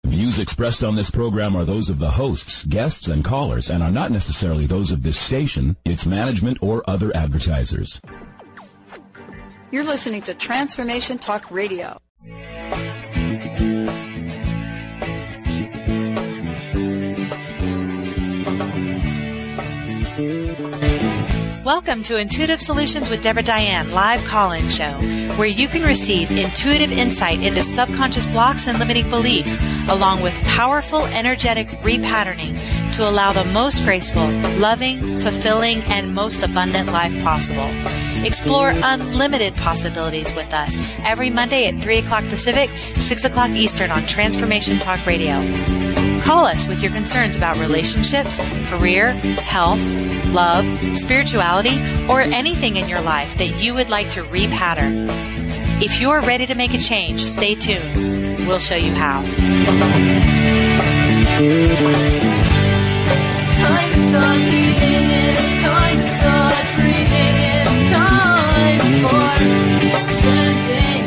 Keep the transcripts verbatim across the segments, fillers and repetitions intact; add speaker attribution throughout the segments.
Speaker 1: Views expressed on this program are those of the hosts, guests, and callers, and are not necessarily those of this station, its management, or other advertisers.
Speaker 2: You're listening to Transformation Talk Radio.
Speaker 3: Welcome to Intuitive Solutions with Deborah Diane live call-in show, where you can receive intuitive insight into subconscious blocks and limiting beliefs, along with powerful, energetic repatterning to allow the most graceful, loving, fulfilling, and most abundant life possible. Explore unlimited possibilities with us every Monday at three o'clock Pacific, six o'clock Eastern on Transformation Talk Radio. Call us with your concerns about relationships, career, health, love, spirituality, or anything in your life that you would like to repattern. If you're ready to make a change, stay tuned. We'll show you how.
Speaker 4: It's time to start giving it. It's time to start breathing it. It's time for sending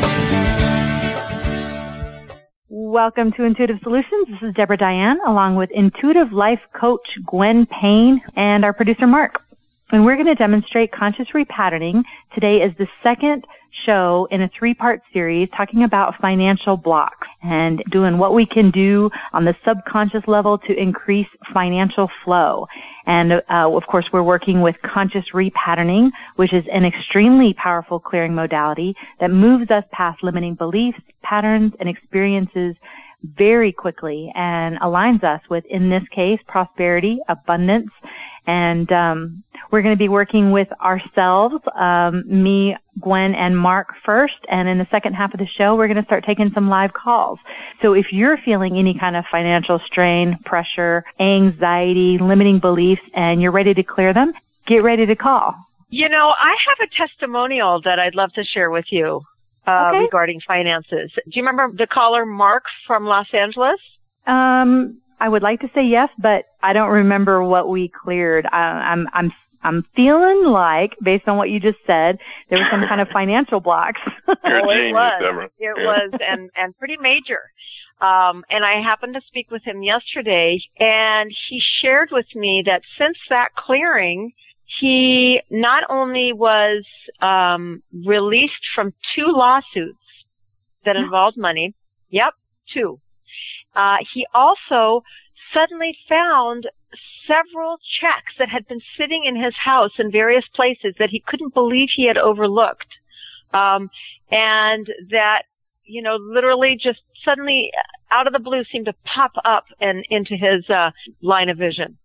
Speaker 4: love.
Speaker 5: Welcome to Intuitive Solutions. This is Deborah Diane, along with intuitive life coach Gwen Payne and our producer Mark. And we're going to demonstrate conscious repatterning. Today is the second show in a three-part series talking about financial blocks and doing what we can do on the subconscious level to increase financial flow. And, uh, of course, we're working with conscious repatterning, which is an extremely powerful clearing modality that moves us past limiting beliefs, patterns, and experiences very quickly and aligns us with, in this case, prosperity, abundance. And um, we're going to be working with ourselves, um, me, Gwen, and Mark first. And in the second half of the show, we're going to start taking some live calls. So if you're feeling any kind of financial strain, pressure, anxiety, limiting beliefs, and you're ready to clear them, get ready to call.
Speaker 6: You know, I have a testimonial that I'd love to share with you uh,
Speaker 5: okay.
Speaker 6: regarding finances. Do you remember the caller Mark from Los Angeles?
Speaker 5: Um... I would like to say yes, but I don't remember what we cleared. I, I'm, I'm, I'm feeling like, based on what you just said, there was some kind of financial blocks.
Speaker 7: You're a
Speaker 6: well,
Speaker 7: genius,
Speaker 6: it was.
Speaker 7: Deborah.
Speaker 6: It
Speaker 7: yeah.
Speaker 6: was, and, and pretty major. Um, and I happened to speak with him yesterday, and he shared with me that since that clearing, he not only was um, released from two lawsuits that involved money. Yep, two. Uh, he also suddenly found several checks that had been sitting in his house in various places that he couldn't believe he had overlooked. Um, and that, you know, literally just suddenly out of the blue seemed to pop up and into his, uh, line of vision.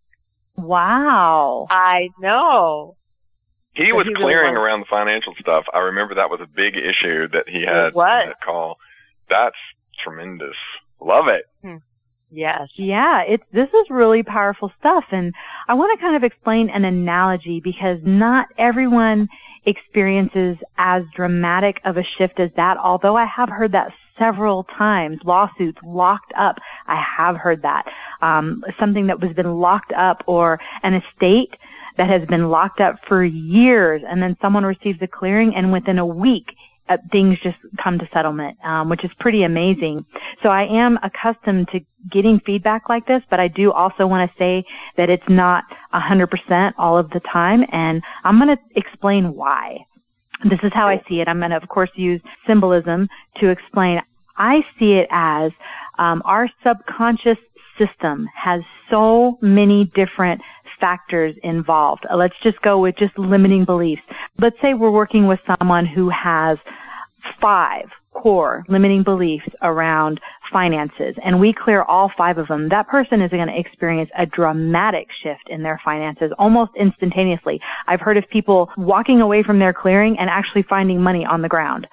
Speaker 5: Wow.
Speaker 6: I know.
Speaker 7: He was
Speaker 6: he
Speaker 7: clearing
Speaker 6: really
Speaker 7: around the financial stuff. I remember that was a big issue that he had
Speaker 6: it was.
Speaker 7: in that call. That's tremendous. Love it.
Speaker 6: Hmm. Yes.
Speaker 5: Yeah, it's, this is really powerful stuff. And I want to kind of explain an analogy because not everyone experiences as dramatic of a shift as that, although I have heard that several times. Lawsuits locked up. I have heard that. Um, something that was been locked up or an estate that has been locked up for years and then someone receives a clearing and within a week Uh, things just come to settlement, um, which is pretty amazing. So I am accustomed to getting feedback like this, but I do also want to say that it's not one hundred percent all of the time, and I'm going to explain why. This is how I see it. I'm going to, of course, use symbolism to explain. I see it as um, our subconscious system has so many different factors involved. Uh, let's just go with just limiting beliefs. Let's say we're working with someone who has five core limiting beliefs around finances, and we clear all five of them. That person is going to experience a dramatic shift in their finances almost instantaneously. I've heard of people walking away from their clearing and actually finding money on the ground,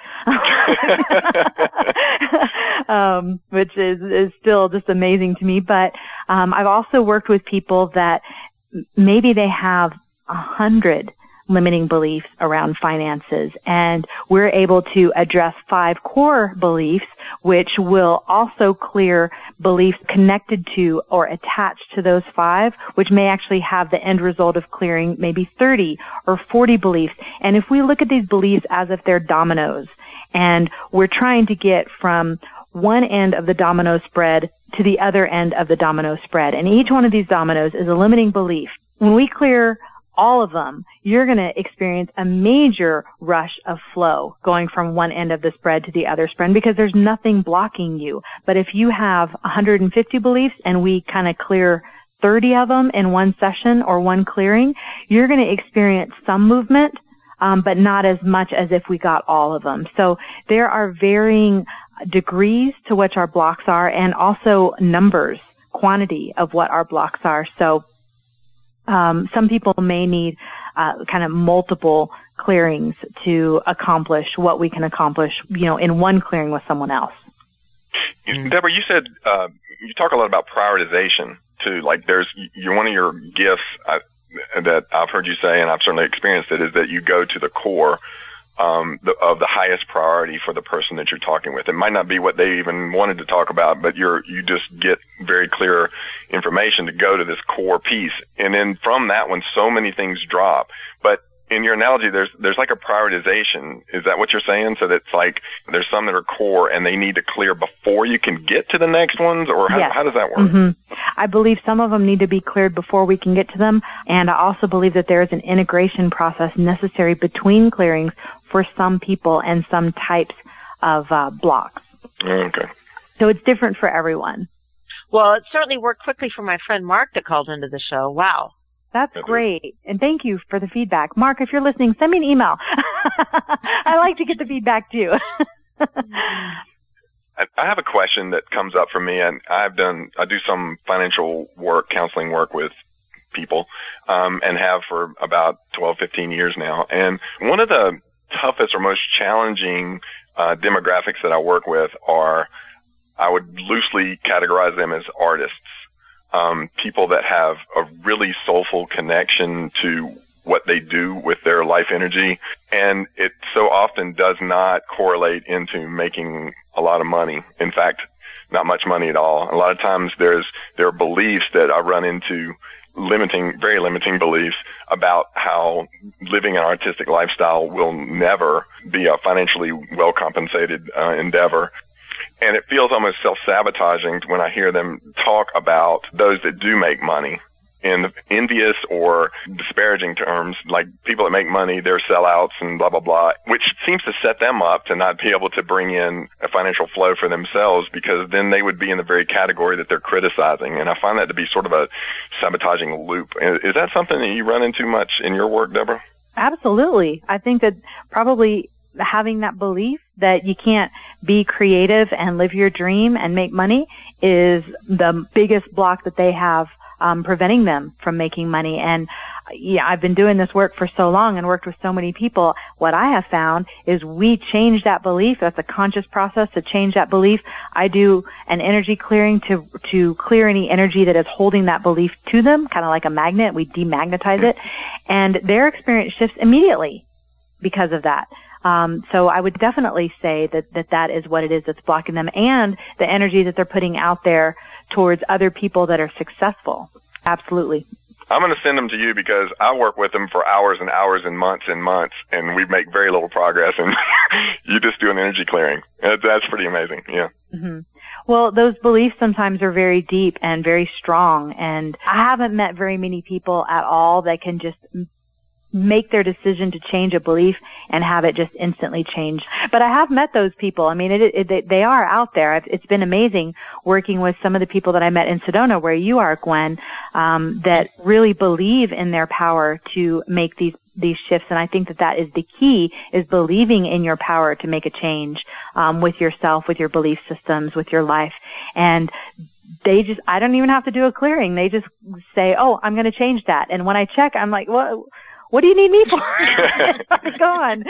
Speaker 5: um, which is, is still just amazing to me. But um, I've also worked with people that maybe they have a hundred limiting beliefs around finances, and we're able to address five core beliefs, which will also clear beliefs connected to or attached to those five, which may actually have the end result of clearing maybe thirty or forty beliefs. And if we look at these beliefs as if they're dominoes, and we're trying to get from one end of the domino spread to the other end of the domino spread. And each one of these dominoes is a limiting belief. When we clear all of them, you're going to experience a major rush of flow going from one end of the spread to the other spread because there's nothing blocking you. But if you have one hundred fifty beliefs and we kind of clear thirty of them in one session or one clearing, you're going to experience some movement, um, but not as much as if we got all of them. So there are varying degrees to which our blocks are and also numbers, quantity of what our blocks are. So Um, some people may need uh, kind of multiple clearings to accomplish what we can accomplish, you know, in one clearing with someone else.
Speaker 7: Deborah, you said uh, you talk a lot about prioritization too. Like, there's you're one of your gifts uh, that I've heard you say, and I've certainly experienced it, is that you go to the core um, the, of the highest priority for the person that you're talking with. It might not be what they even wanted to talk about, but you're you just get very clear information to go to this core piece, and then from that one, so many things drop. But in your analogy, there's there's like a prioritization. Is that what you're saying? So that's like there's some that are core and they need to clear before you can get to the next ones, or how,
Speaker 5: yes.
Speaker 7: how does that work?
Speaker 5: Mm-hmm. I believe some of them need to be cleared before we can get to them, and I also believe that there is an integration process necessary between clearings for some people and some types of uh, blocks.
Speaker 7: Okay.
Speaker 5: So it's different for everyone.
Speaker 6: Well, it certainly worked quickly for my friend Mark that called into the show. Wow.
Speaker 5: That's great. And thank you for the feedback. Mark, if you're listening, send me an email. I like to get the feedback too.
Speaker 7: I have a question that comes up for me, and I've done, I do some financial work, counseling work with people, um, and have for about twelve, fifteen years now. And one of the toughest or most challenging uh, demographics that I work with are, I would loosely categorize them as artists. Um, people that have a really soulful connection to what they do with their life energy, and it so often does not correlate into making a lot of money. In fact, not much money at all. A lot of times there's there are beliefs that I run into, limiting, very limiting beliefs about how living an artistic lifestyle will never be a financially well compensated uh, endeavor. And it feels almost self-sabotaging when I hear them talk about those that do make money in envious or disparaging terms, like people that make money, they're sellouts and blah, blah, blah, which seems to set them up to not be able to bring in a financial flow for themselves, because then they would be in the very category that they're criticizing. And I find that to be sort of a sabotaging loop. Is that something that you run into much in your work, Deborah?
Speaker 5: Absolutely. I think that probably having that belief that you can't be creative and live your dream and make money is the biggest block that they have um, preventing them from making money. And yeah, I've been doing this work for so long and worked with so many people. What I have found is we change that belief. That's a conscious process to change that belief. I do an energy clearing to to clear any energy that is holding that belief to them, kind of like a magnet. We demagnetize it, and their experience shifts immediately because of that. Um, so I would definitely say that, that that is what it is that's blocking them, and the energy that they're putting out there towards other people that are successful. Absolutely.
Speaker 7: I'm going to send them to you because I work with them for hours and hours and months and months, and we make very little progress, and you just do an energy clearing. That's pretty amazing, yeah.
Speaker 5: Mm-hmm. Well, those beliefs sometimes are very deep and very strong, and I haven't met very many people at all that can just make their decision to change a belief and have it just instantly change. But I have met those people. I mean, it, it, they are out there. It's been amazing working with some of the people that I met in Sedona, where you are, Gwen, um, that really believe in their power to make these these shifts. And I think that that is the key, is believing in your power to make a change um, with yourself, with your belief systems, with your life. And they just, I don't even have to do a clearing. They just say, oh, I'm going to change that. And when I check, I'm like, what? What do you need me for? Go on.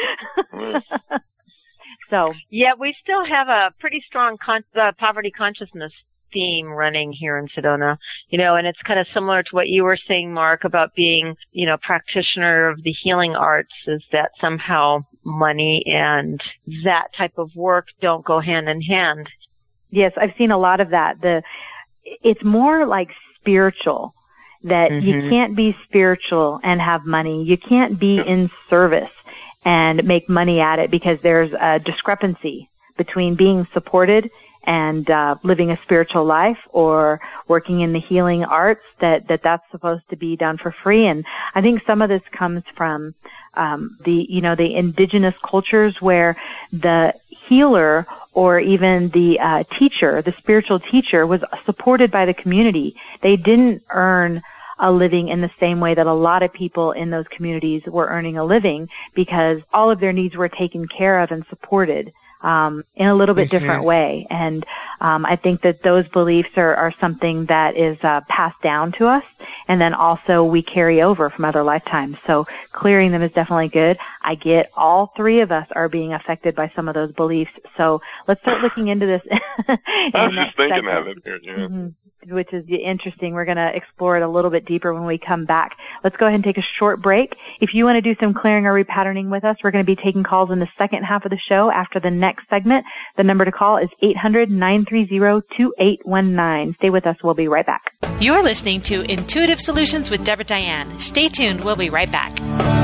Speaker 5: So.
Speaker 6: Yeah, we still have a pretty strong con- uh, poverty consciousness theme running here in Sedona, you know, and it's kind of similar to what you were saying, Mark, about being, you know, practitioner of the healing arts, is that somehow money and that type of work don't go hand in hand.
Speaker 5: Yes, I've seen a lot of that. The, it's more like spiritual. That mm-hmm. you can't be spiritual and have money. You can't be in service and make money at it, because there's a discrepancy between being supported and uh, living a spiritual life or working in the healing arts, that, that that's supposed to be done for free. And I think some of this comes from um, the, you know, the indigenous cultures where the healer or even the uh, teacher, the spiritual teacher, was supported by the community. They didn't earn a living in the same way that a lot of people in those communities were earning a living, because all of their needs were taken care of and supported um, in a little bit mm-hmm. different way. And um, I think that those beliefs are, are something that is uh, passed down to us, and then also we carry over from other lifetimes. So clearing them is definitely good. I get all three of us are being affected by some of those beliefs. So let's start looking into this.
Speaker 7: I was just thinking
Speaker 5: segment.
Speaker 7: of it here, yeah.
Speaker 5: Mm-hmm. Which is interesting. We're going to explore it a little bit deeper when we come back. Let's go ahead and take a short break. If you want to do some clearing or repatterning with us, we're going to be taking calls in the second half of the show after the next segment. The number to call is eight hundred, nine three zero, two eight one nine. Stay with us. We'll be right back.
Speaker 3: You're listening to Intuitive Solutions with Deborah Diane. Stay tuned. We'll be right back.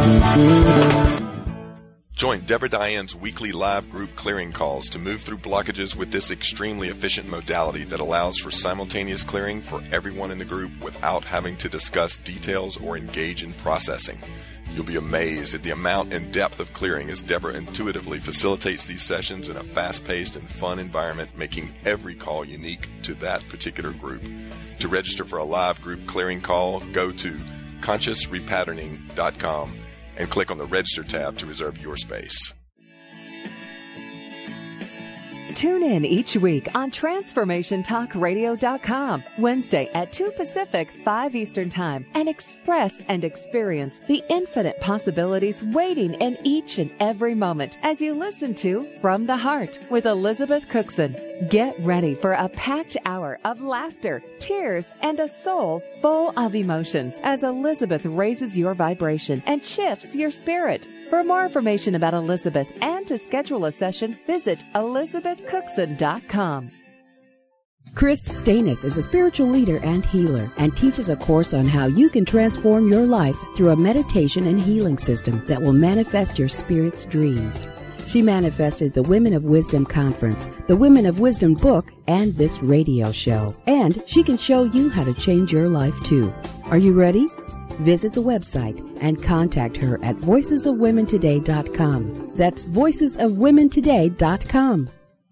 Speaker 8: Join Deborah Diane's weekly live group clearing calls to move through blockages with this extremely efficient modality that allows for simultaneous clearing for everyone in the group without having to discuss details or engage in processing. You'll be amazed at the amount and depth of clearing as Deborah intuitively facilitates these sessions in a fast-paced and fun environment, making every call unique to that particular group. To register for a live group clearing call, go to conscious repatterning dot com and click on the Register tab to reserve your space.
Speaker 9: Tune in each week on transformation talk radio dot com, Wednesday at two Pacific, five Eastern Time, and express and experience the infinite possibilities waiting in each and every moment as you listen to From the Heart with Elizabeth Cookson. Get ready for a packed hour of laughter, tears, and a soul full of emotions as Elizabeth raises your vibration and shifts your spirit. For more information about Elizabeth and to schedule a session, visit elizabeth cookson dot com.
Speaker 10: Chris Stanis is a spiritual leader and healer and teaches a course on how you can transform your life through a meditation and healing system that will manifest your spirit's dreams. She manifested the Women of Wisdom Conference, the Women of Wisdom book, and this radio show. And she can show you how to change your life too. Are you ready? Visit the website and contact her at voices of women today dot com. That's voices of women today dot com.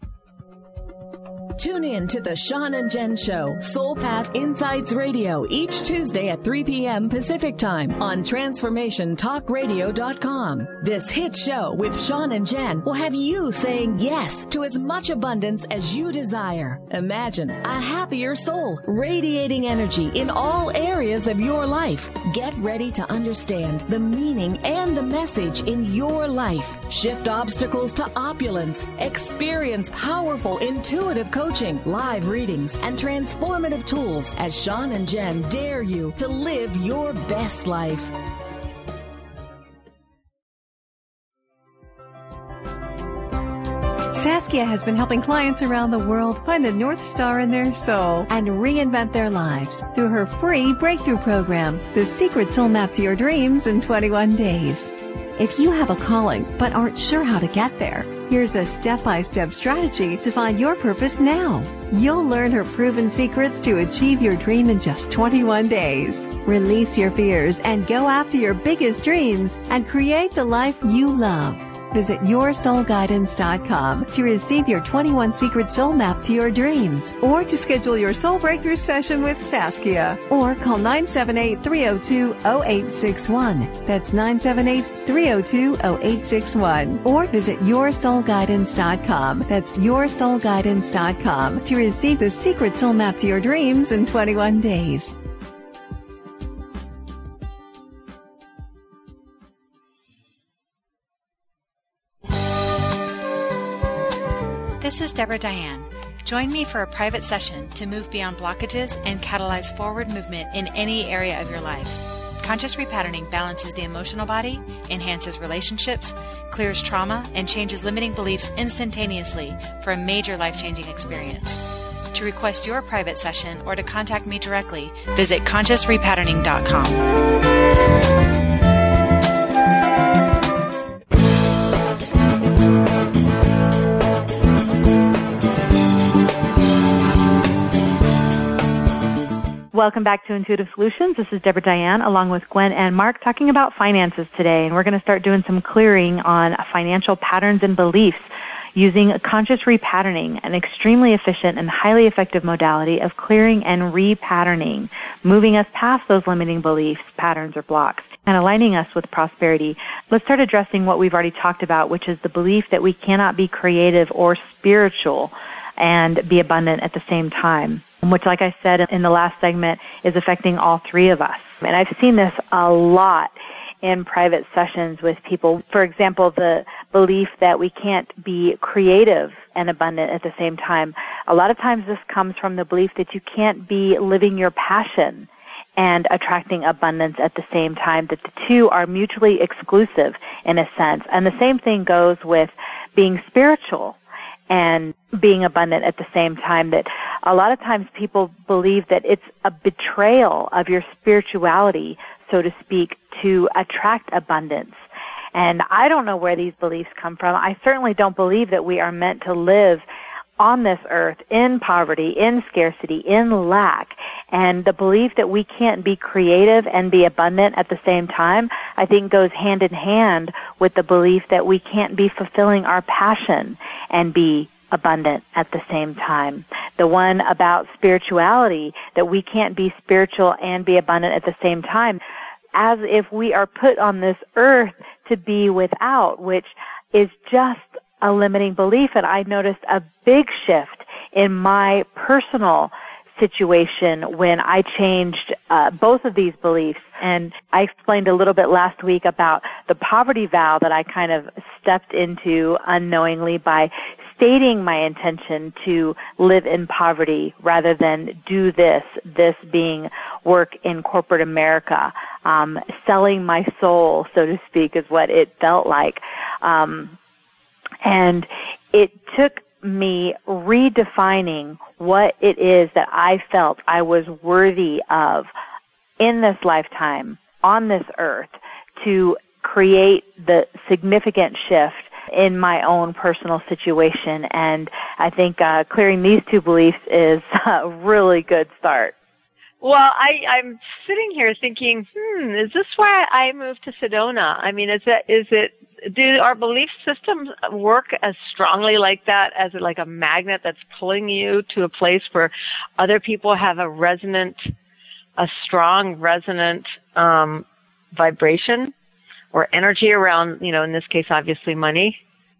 Speaker 11: Tune in to the Sean and Jen Show, Soul Path Insights Radio, each Tuesday at three p.m. Pacific Time on transformation talk radio dot com. This hit show with Sean and Jen will have you saying yes to as much abundance as you desire. Imagine a happier soul, radiating energy in all areas of your life. Get ready to understand the meaning and the message in your life. Shift obstacles to opulence. Experience powerful, intuitive coaching, live readings, and transformative tools as Sean and Jen dare you to live your best life.
Speaker 12: Saskia has been helping clients around the world find the North Star in their soul and reinvent their lives through her free breakthrough program, The Secret Soul Map to Your Dreams in twenty-one days. If you have a calling but aren't sure how to get there, here's a step-by-step strategy to find your purpose now. You'll learn her proven secrets to achieve your dream in just twenty-one days. Release your fears and go after your biggest dreams and create the life you love. Visit your soul guidance dot com to receive your twenty-one Secret Soul Map to your dreams, or to schedule your soul breakthrough session with Saskia, or call nine seven eight, three zero two, zero eight six one. That's nine seven eight, three zero two, zero eight six one. Or visit your soul guidance dot com. That's your soul guidance dot com to receive the Secret Soul Map to your dreams in twenty-one days.
Speaker 3: This is Deborah Diane. Join me for a private session to move beyond blockages and catalyze forward movement in any area of your life. Conscious repatterning balances the emotional body, enhances relationships, clears trauma, and changes limiting beliefs instantaneously for a major life-changing experience. To request your private session or to contact me directly, visit conscious repatterning dot com.
Speaker 5: Welcome back to Intuitive Solutions. This is Deborah Diane along with Gwen and Mark talking about finances today, and we're going to start doing some clearing on financial patterns and beliefs using conscious repatterning, an extremely efficient and highly effective modality of clearing and repatterning, moving us past those limiting beliefs, patterns, or blocks, and aligning us with prosperity. Let's start addressing what we've already talked about, which is the belief that we cannot be creative or spiritual and be abundant at the same time, which, like I said in the last segment, is affecting all three of us. And I've seen this a lot in private sessions with people. For example, the belief that we can't be creative and abundant at the same time. A lot of times this comes from the belief that you can't be living your passion and attracting abundance at the same time, that the two are mutually exclusive in a sense. And the same thing goes with being spiritual and being abundant at the same time, that a lot of times people believe that it's a betrayal of your spirituality, so to speak, to attract abundance. And I don't know where these beliefs come from. I certainly don't believe that we are meant to live on this earth in poverty, in scarcity, in lack. And the belief that we can't be creative and be abundant at the same time, I think goes hand in hand with the belief that we can't be fulfilling our passion and be abundant at the same time. The one about spirituality, that we can't be spiritual and be abundant at the same time, as if we are put on this earth to be without, which is just a limiting belief. And I noticed a big shift in my personal situation when I changed uh, both of these beliefs. And I explained a little bit last week about the poverty vow that I kind of stepped into unknowingly by stating my intention to live in poverty rather than do this, this being work in corporate America. Um, selling my soul, so to speak, is what it felt like. Um, and it took me redefining what it is that I felt I was worthy of in this lifetime, on this earth, to create the significant shift in my own personal situation. And I think uh, clearing these two beliefs is a really good start.
Speaker 6: Well, I, I'm sitting here thinking, hmm, is this why I moved to Sedona? I mean, is it, is it, do our belief systems work as strongly like that, as like a magnet that's pulling you to a place where other people have a resonant, a strong resonant um, vibration or energy around, you know, in this case, obviously money?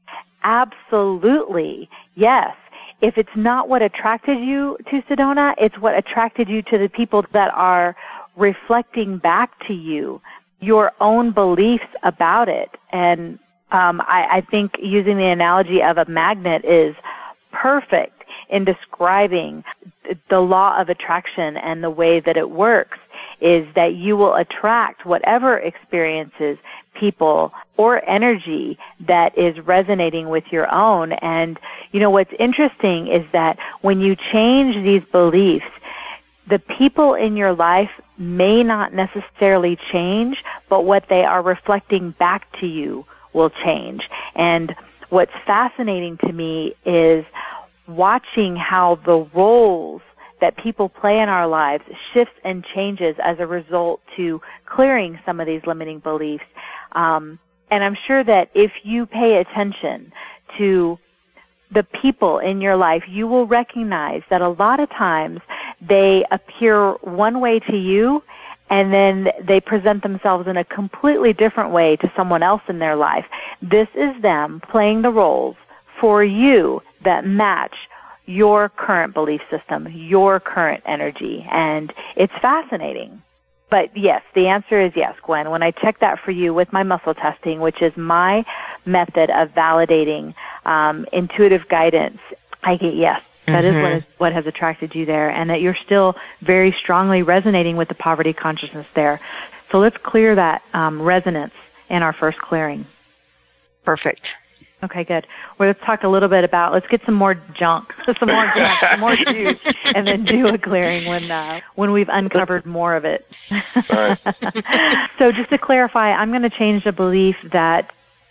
Speaker 5: Absolutely, yes. If it's not what attracted you to Sedona, it's what attracted you to the people that are reflecting back to you your own beliefs about it. And um, I, I think using the analogy of a magnet is perfect in describing the law of attraction and the way that it works, is that you will attract whatever experiences, people, or energy that is resonating with your own. And, you know, what's interesting is that when you change these beliefs, the people in your life may not necessarily change, but what they are reflecting back to you will change. And what's fascinating to me is watching how the roles that people play in our lives shifts and changes as a result to clearing some of these limiting beliefs. Um, and I'm sure that if you pay attention to the people in your life, you will recognize that a lot of times they appear one way to you, and then they present themselves in a completely different way to someone else in their life. This is them playing the roles for you that match your current belief system, your current energy, and it's fascinating. But yes, the answer is yes, Gwen. When I check that for you with my muscle testing, which is my method of validating um, intuitive guidance, I get yes. That mm-hmm. is what, is what has attracted you there, and that you're still very strongly resonating with the poverty consciousness there. So let's clear that um, resonance in our first clearing.
Speaker 6: Perfect.
Speaker 5: Okay, good. Well, let's talk a little bit about, let's get some more junk, some more junk, some more juice, and then do a clearing when uh, when we've uncovered more of it.
Speaker 7: All right.
Speaker 5: So just to clarify, I'm going to change the belief that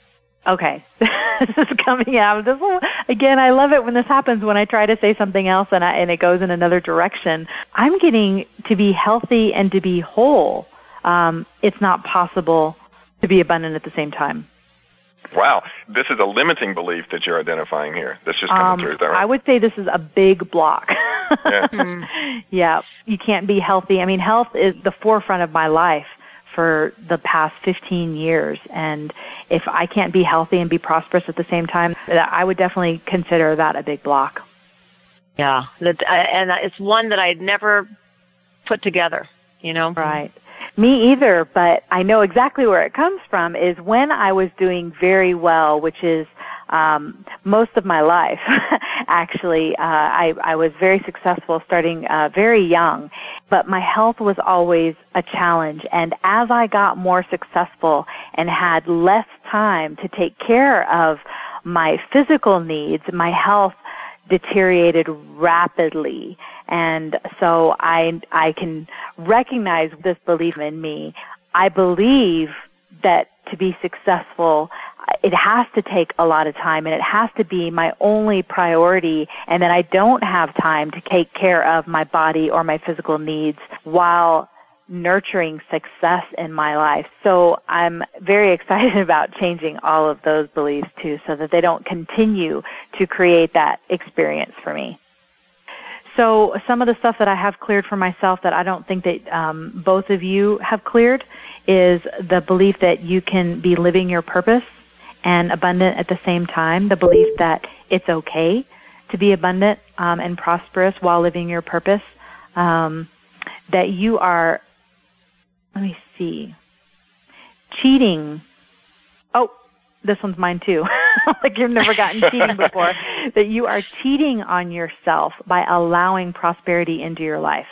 Speaker 5: Okay, this is coming out. This will, again, I love it when this happens, when I try to say something else and, I, and it goes in another direction. I'm getting to be healthy and to be whole. Um, it's not possible to be abundant at the same time.
Speaker 7: Wow, this is a limiting belief that you're identifying here. That's just coming
Speaker 5: Um,
Speaker 7: through, is that right?
Speaker 5: I would say this is a big block.
Speaker 7: Yeah.
Speaker 5: Yeah, you can't be healthy. I mean, health is the forefront of my life for the past fifteen years. And if I can't be healthy and be prosperous at the same time, I would definitely consider that a big block.
Speaker 6: Yeah, that, and it's one that I'd never put together, you know?
Speaker 5: Right. Me either, but I know exactly where it comes from is when I was doing very well, which is um, most of my life, actually. Uh, I, I was very successful starting uh, very young, but my health was always a challenge. And as I got more successful and had less time to take care of my physical needs, my health deteriorated rapidly. And so I I can recognize this belief in me. I believe that to be successful, it has to take a lot of time and it has to be my only priority, and that I don't have time to take care of my body or my physical needs while nurturing success in my life. So I'm very excited about changing all of those beliefs too, so that they don't continue to create that experience for me. So some of the stuff that I have cleared for myself that I don't think that um, both of you have cleared is the belief that you can be living your purpose and abundant at the same time, the belief that it's okay to be abundant um, and prosperous while living your purpose, um, that you are, let me see, cheating. Oh, this one's mine too. Like you've never gotten cheating before. That you are cheating on yourself by allowing prosperity into your life.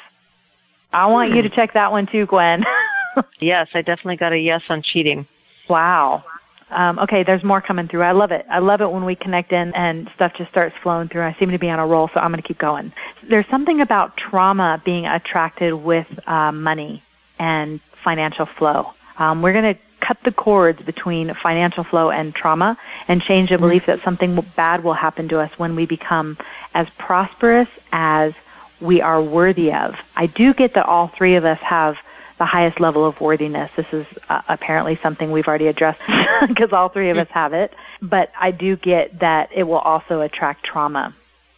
Speaker 5: I want you to check that one too, Gwen.
Speaker 6: Yes, I definitely got a yes on cheating.
Speaker 5: Wow. Um, okay, there's more coming through. I love it. I love it when we connect in and stuff just starts flowing through. I seem to be on a roll, so I'm going to keep going. There's something about trauma being attracted with uh, money and financial flow. Um, we're going to cut the cords between financial flow and trauma and change the belief that something bad will happen to us when we become as prosperous as we are worthy of. I do get that all three of us have the highest level of worthiness. This is uh, apparently something we've already addressed because all three of us have it. But I do get that it will also attract trauma.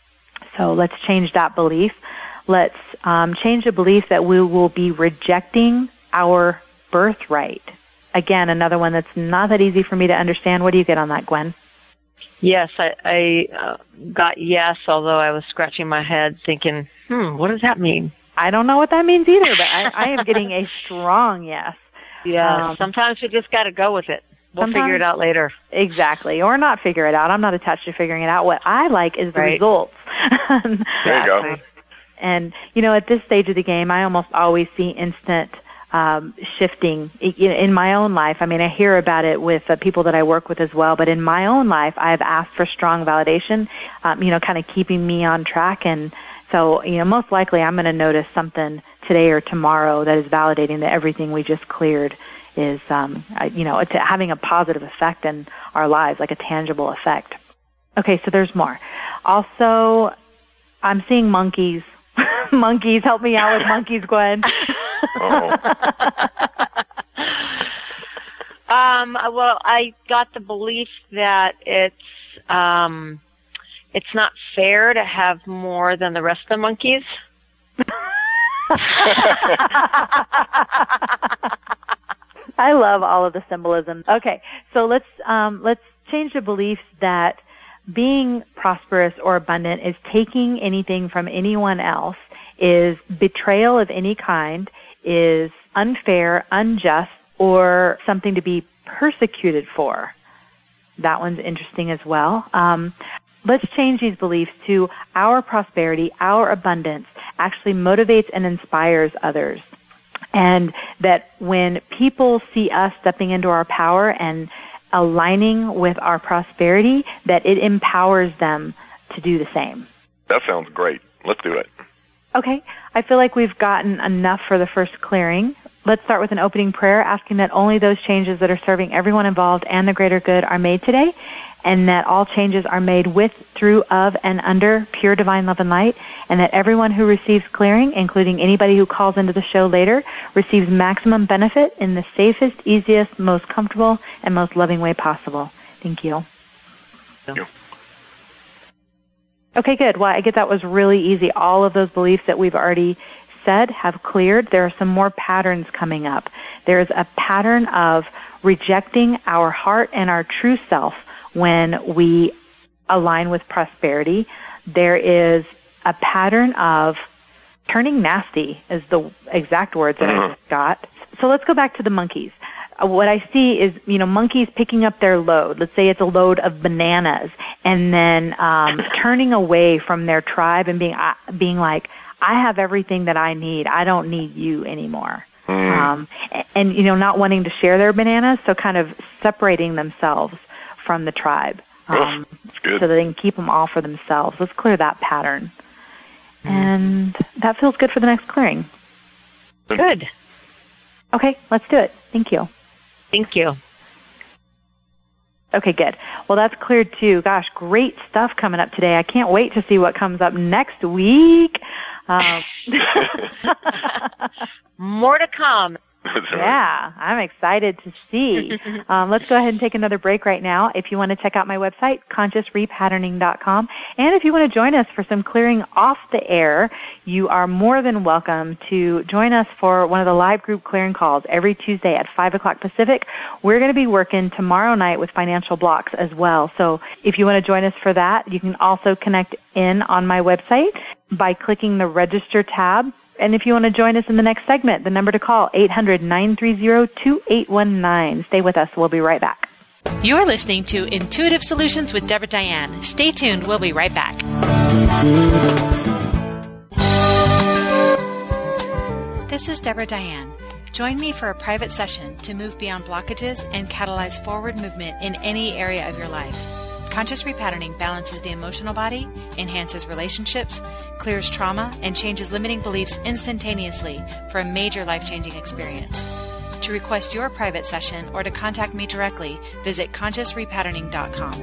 Speaker 5: So let's change that belief. Let's um, change the belief that we will be rejecting our birthright. Again, another one that's not that easy for me to understand. What do you get on that, Gwen?
Speaker 6: Yes, I, I uh, got yes, although I was scratching my head thinking, hmm, what does that mean?
Speaker 5: I don't know what that means either, but I, I am getting a strong yes.
Speaker 6: Yeah,
Speaker 5: um,
Speaker 6: sometimes we just got to go with it. We'll figure it out later.
Speaker 5: Exactly, or not figure it out. I'm not attached to figuring it out. What I like is the
Speaker 6: right.
Speaker 5: results.
Speaker 7: There you go.
Speaker 5: And, you know, at this stage of the game, I almost always see instant um, shifting in my own life. I mean, I hear about it with uh, people that I work with as well, but in my own life, I've asked for strong validation, um, you know, kind of keeping me on track. And so, you know, most likely I'm going to notice something today or tomorrow that is validating that everything we just cleared is, um, you know, it's having a positive effect in our lives, like a tangible effect. Okay, so there's more. Also, I'm seeing monkeys. Monkeys, help me out with monkeys, Gwen.
Speaker 6: um, well, I got the belief that it's um, it's not fair to have more than the rest of the monkeys.
Speaker 5: I love all of the symbolism. Okay, so let's um, let's change the beliefs that being prosperous or abundant is taking anything from anyone else, is betrayal of any kind, is unfair, unjust, or something to be persecuted for. That one's interesting as well. Um, let's change these beliefs to our prosperity, our abundance actually motivates and inspires others. And that when people see us stepping into our power and aligning with our prosperity, that it empowers them to do the same.
Speaker 7: That sounds great. Let's do it.
Speaker 5: Okay. I feel like we've gotten enough for the first clearing. let's start with an opening prayer, asking that only those changes that are serving everyone involved and the greater good are made today, and that all changes are made with, through, of, and under pure divine love and light, and that everyone who receives clearing, including anybody who calls into the show later, receives maximum benefit in the safest, easiest, most comfortable, and most loving way possible. Thank you.
Speaker 7: Thank you.
Speaker 5: Okay, good. Well, I get that was really easy. All of those beliefs that we've already said have cleared. There are some more patterns coming up. There's a pattern of rejecting our heart and our true self when we align with prosperity. There is a pattern of turning nasty is the exact words that I just got. So let's go back to the monkeys. What I see is, you know, monkeys picking up their load. Let's say it's a load of bananas, and then um, turning away from their tribe and being uh, being like, I have everything that I need. I don't need you anymore. Mm. Um, and, and, you know, not wanting to share their bananas, so kind of separating themselves from the tribe um, so that they can keep them all for themselves. Let's clear that pattern. Mm. And that feels good for the next clearing.
Speaker 6: Good.
Speaker 5: Okay, let's do it. Thank you.
Speaker 6: Thank you.
Speaker 5: Okay, good. Well, that's cleared too. Gosh, great stuff coming up today. I can't wait to see what comes up next week. Um,
Speaker 6: More to come.
Speaker 5: Yeah, I'm excited to see. Um, let's go ahead and take another break right now. If you want to check out my website, conscious repatterning dot com, and if you want to join us for some clearing off the air, you are more than welcome to join us for one of the live group clearing calls every Tuesday at five o'clock Pacific. We're going to be working tomorrow night with financial blocks as well. So if you want to join us for that, you can also connect in on my website by clicking the Register tab. And if you want to join us in the next segment, the number to call, eight hundred, nine three zero, two eight one nine. Stay with us. We'll be right back.
Speaker 3: You're listening to Intuitive Solutions with Deborah Diane. Stay tuned. We'll be right back. This is Deborah Diane. Join me for a private session to move beyond blockages and catalyze forward movement in any area of your life. Conscious repatterning balances the emotional body, enhances relationships, clears trauma, and changes limiting beliefs instantaneously for a major life-changing experience. To request your private session or to contact me directly, visit conscious repatterning dot com.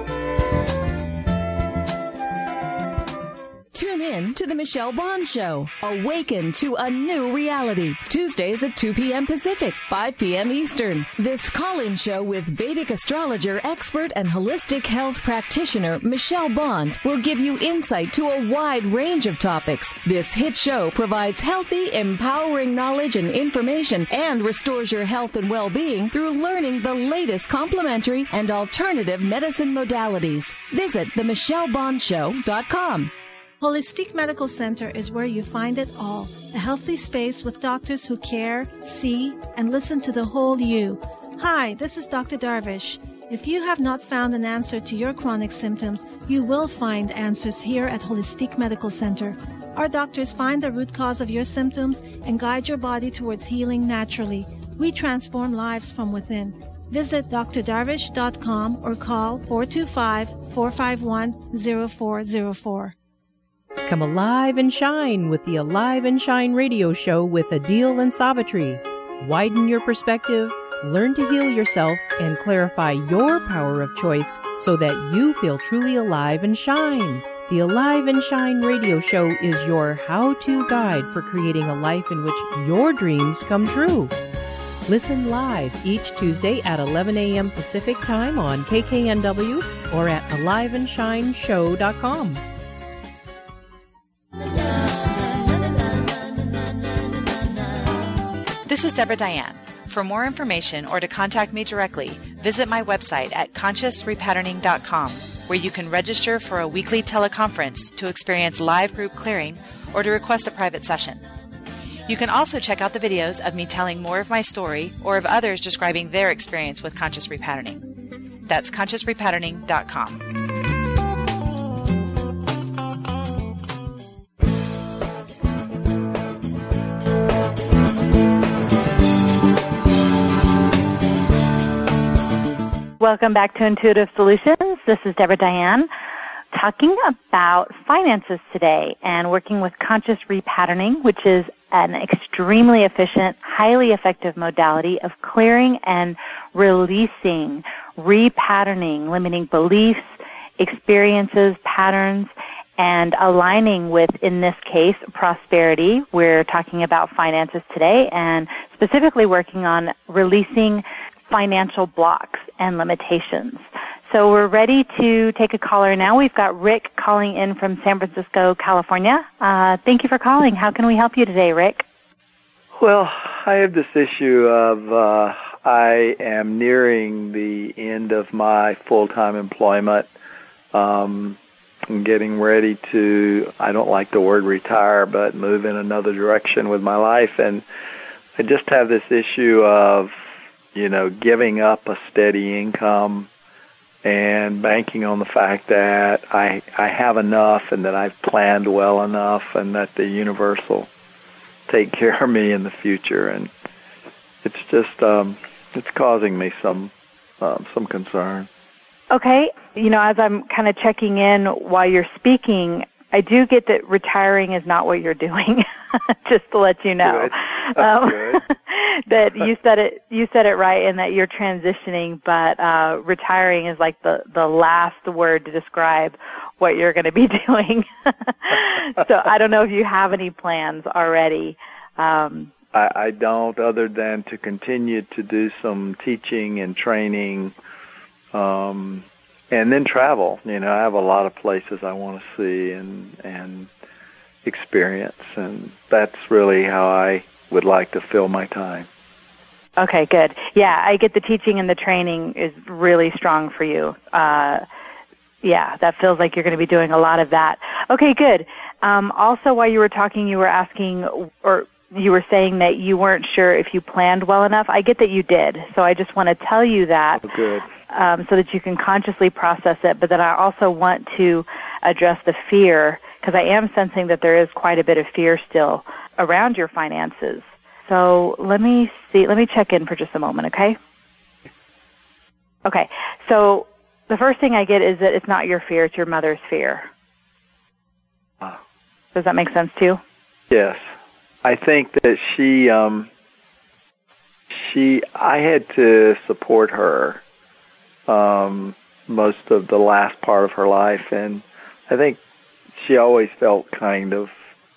Speaker 11: Tune in to The Michelle Bond Show. Awaken to a new reality. Tuesdays at two p.m. Pacific, five p.m. Eastern. This call-in show with Vedic astrologer, expert, and holistic health practitioner Michelle Bond will give you insight to a wide range of topics. This hit show provides healthy, empowering knowledge and information and restores your health and well-being through learning the latest complementary and alternative medicine modalities. Visit the michelle bond show dot com.
Speaker 13: Holistic Medical Center is where you find it all. A healthy space with doctors who care, see, and listen to the whole you. Hi, this is Doctor Darvish. If you have not found an answer to your chronic symptoms, you will find answers here at Holistic Medical Center. Our doctors find the root cause of your symptoms and guide your body towards healing naturally. We transform lives from within. Visit d r darvish dot com or call four two five, four five one, zero four zero four.
Speaker 14: Come alive and shine with the Alive and Shine radio show with Adil and Savitri. Widen your perspective, learn to heal yourself, and clarify your power of choice so that you feel truly alive and shine. The Alive and Shine radio show is your how-to guide for creating a life in which your dreams come true. Listen live each Tuesday at eleven a.m. Pacific Time on K K N W or at alive and shine show dot com.
Speaker 3: This is Deborah Diane. For more information or to contact me directly, visit my website at conscious repatterning dot com, where you can register for a weekly teleconference to experience live group clearing or to request a private session. You can also check out the videos of me telling more of my story or of others describing their experience with conscious repatterning. That's conscious repatterning dot com.
Speaker 5: Welcome back to Intuitive Solutions. This is Deborah Diane talking about finances today and working with conscious repatterning, which is an extremely efficient, highly effective modality of clearing and releasing, repatterning, limiting beliefs, experiences, patterns, and aligning with, in this case, prosperity. We're talking about finances today and specifically working on releasing financial blocks and limitations. So we're ready to take a caller now. We've got Rick calling in from San Francisco, California. Uh, thank you for calling. How can we help you today, Rick?
Speaker 15: Well, I have this issue of uh, I am nearing the end of my full-time employment. Um, I'm getting ready to, I don't like the word retire, but move in another direction with my life. And I just have this issue of, you know, giving up a steady income and banking on the fact that I I have enough and that I've planned well enough and that the universe will take care of me in the future. And it's just, um, it's causing me some um, some concern.
Speaker 5: Okay. You know, as I'm kind of checking in while you're speaking, I do get that retiring is not what you're doing, just to let you know.
Speaker 15: Good.
Speaker 5: Um,
Speaker 15: Good.
Speaker 5: that you said it you said it right and that you're transitioning, but uh, retiring is like the, the last word to describe what you're going to be doing. So I don't know if you have any plans already. Um,
Speaker 15: I, I don't, other than to continue to do some teaching and training, um, and then travel. You know, I have a lot of places I want to see and and experience, and that's really how I would like to fill my time.
Speaker 5: Okay, good. Yeah, I get the teaching and the training is really strong for you. Uh, yeah, that feels like you're going to be doing a lot of that. Okay, good. Um, also, while you were talking, you were asking, or you were saying that you weren't sure if you planned well enough. I get that you did, so I just want to tell you that.
Speaker 15: Oh, good.
Speaker 5: Um, so that you can consciously process it, but then I also want to address the fear, because I am sensing that there is quite a bit of fear still around your finances. So let me see, let me check in for just a moment, okay? Okay, so the first thing I get is that it's not your fear, it's your mother's fear.
Speaker 15: Ah.
Speaker 5: Does that make sense too?
Speaker 15: Yes. I think that she, um, she, I had to support her um, most of the last part of her life, and I think she always felt kind of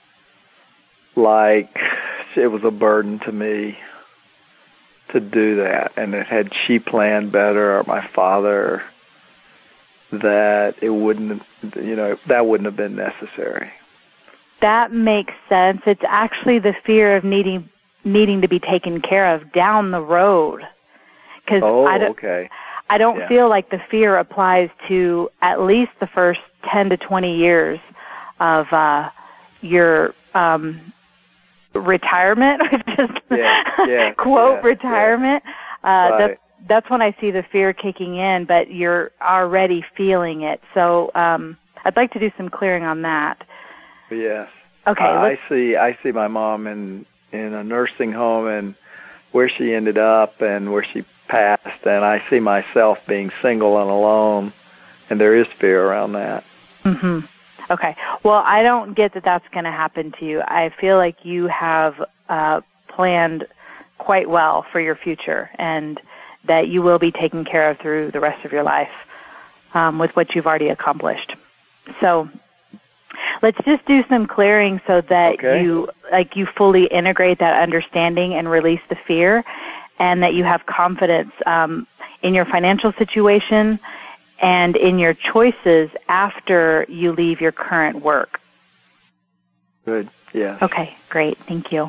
Speaker 15: like it was a burden to me to do that, and that had she planned better, or my father, that it wouldn't, you know, that wouldn't have been necessary.
Speaker 5: That makes sense. It's actually the fear of needing needing to be taken care of down the road. Cause
Speaker 15: oh,
Speaker 5: I don't,
Speaker 15: okay.
Speaker 5: I don't
Speaker 15: yeah.
Speaker 5: feel like the fear applies to at least the first ten to twenty years of uh, your um, retirement, just
Speaker 15: yeah, yeah,
Speaker 5: quote
Speaker 15: yeah,
Speaker 5: retirement.
Speaker 15: Yeah.
Speaker 5: Uh,
Speaker 15: right.
Speaker 5: that's that's when I see the fear kicking in, but you're already feeling it. So um, I'd like to do some clearing on that.
Speaker 15: Yes.
Speaker 5: Okay.
Speaker 15: Uh, I see. I see my mom in in a nursing home and where she ended up and where she passed, and I see myself being single and alone, and there is fear around that.
Speaker 5: Mhm. Okay. Well, I don't get that that's going to happen to you. I feel like you have uh, planned quite well for your future, and that you will be taken care of through the rest of your life um, with what you've already accomplished. So let's just do some clearing so that
Speaker 15: okay.
Speaker 5: you like you fully integrate that understanding and release the fear, and that you have confidence um, in your financial situation and in your choices after you leave your current work.
Speaker 15: Good. Yes.
Speaker 5: Okay, great. Thank you.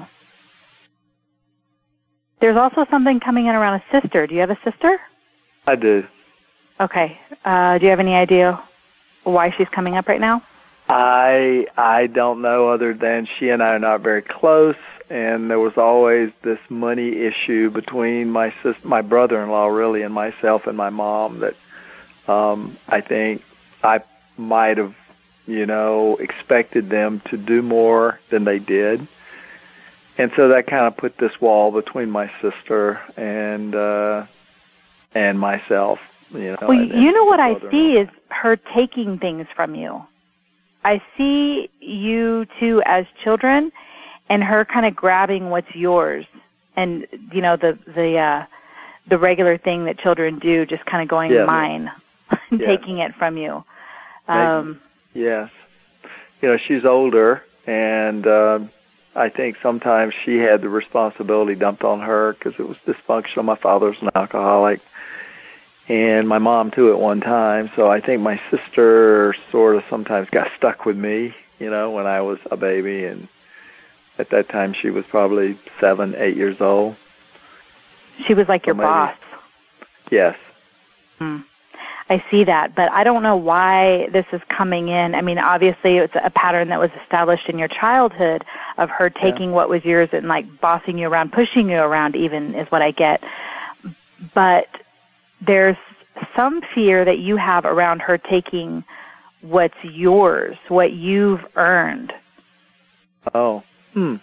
Speaker 5: There's also something coming in around a sister. Do you have a sister?
Speaker 15: I do.
Speaker 5: Okay. Uh, do you have any idea why she's coming up right now?
Speaker 15: I I don't know, other than she and I are not very close, and there was always this money issue between my sis, my brother-in-law, really, and myself and my mom that um, I think I might have, you know, expected them to do more than they did. And so that kind of put this wall between my sister and uh, and myself. You know,
Speaker 5: well,
Speaker 15: and, and
Speaker 5: you know what I
Speaker 15: brother-in-law.
Speaker 5: see is her taking things from you. I see you two as children, and her kind of grabbing what's yours, and you know the the uh, the regular thing that children do, just kind of going
Speaker 15: yeah.
Speaker 5: mine, and
Speaker 15: yeah.
Speaker 5: taking it from you. Um,
Speaker 15: yes, you know she's older, and uh, I think sometimes she had the responsibility dumped on her because it was dysfunctional. My father's an alcoholic, and my mom too at one time. So I think my sister sort of sometimes got stuck with me, you know, when I was a baby, and at that time she was probably seven, eight years old.
Speaker 5: She was like your
Speaker 15: maybe,
Speaker 5: boss.
Speaker 15: Yes.
Speaker 5: Hmm. I see that, but I don't know why this is coming in. I mean, obviously it's a pattern that was established in your childhood of her taking yeah. what was yours and like bossing you around, pushing you around even is what I get. But there's some fear that you have around her taking what's yours, what you've earned.
Speaker 15: Oh. Hmm.